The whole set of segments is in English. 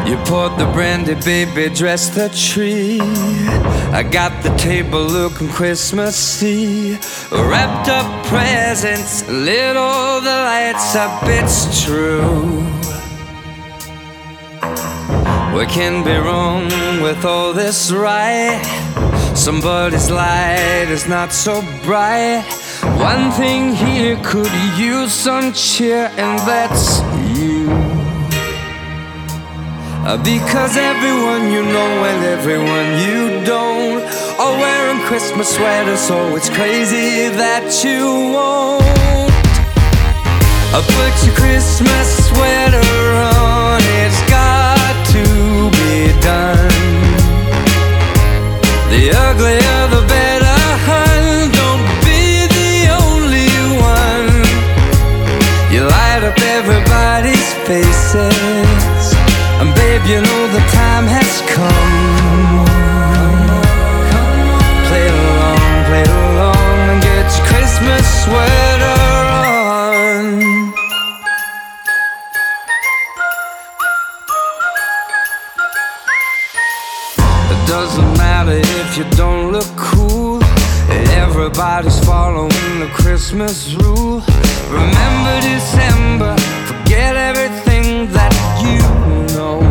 You poured the brandy, baby, dressed the tree. I got the table looking Christmassy. Wrapped up presents, lit all the lights up, it's true. What can be wrong with all this, right? Somebody's light is not so bright. One thing here could use some cheer, and that's you. Because everyone you know and everyone you don't are wearing Christmas sweaters, so it's crazy that you won't put your Christmas sweater on. It's got to be done. The uglier the better, hun. Don't be the only one. You light up everybody's faces, and babe, you know the time has come. Play it along, and get your Christmas sweater on. It doesn't matter if you don't look cool. Everybody's following the Christmas rule. Remember December, forget everything that you know.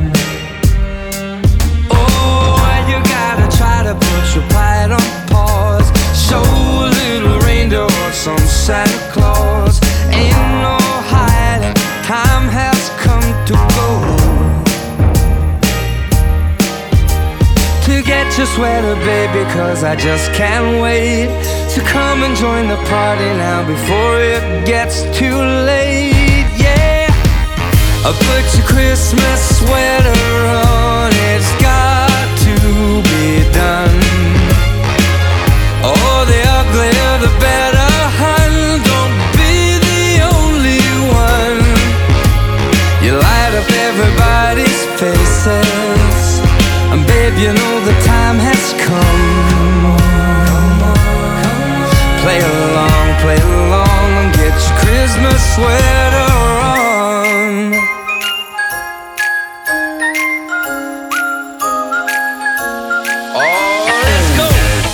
Oh, you gotta try to put your pride on pause. Show a little reindeer or some Santa Claus. Ain't no hiding, time has come to go. To get your sweater, baby, cause I just can't wait to come and join the party now before it gets too late. Yeah, put your Christmas sweater on. It's got to be done. Oh, the uglier the better, hun. Don't be the only one. You light up everybody's faces, and babe, you know the time has come. Play along, and get your Christmas sweater on. Oh, let's go.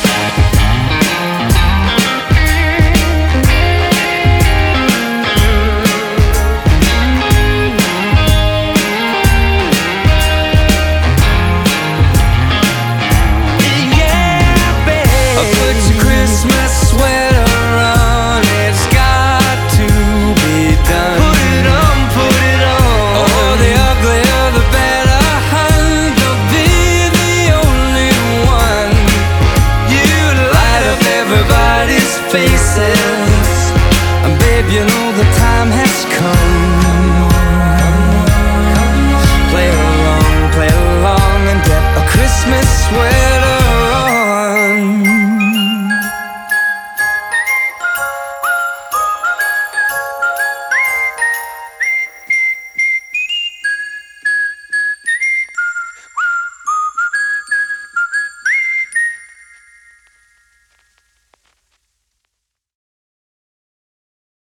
Put your Christmas sweater on. It's got to be done. Put it on. Oh, the uglier the better, hun. Don't be the only one. You light up everybody's faces,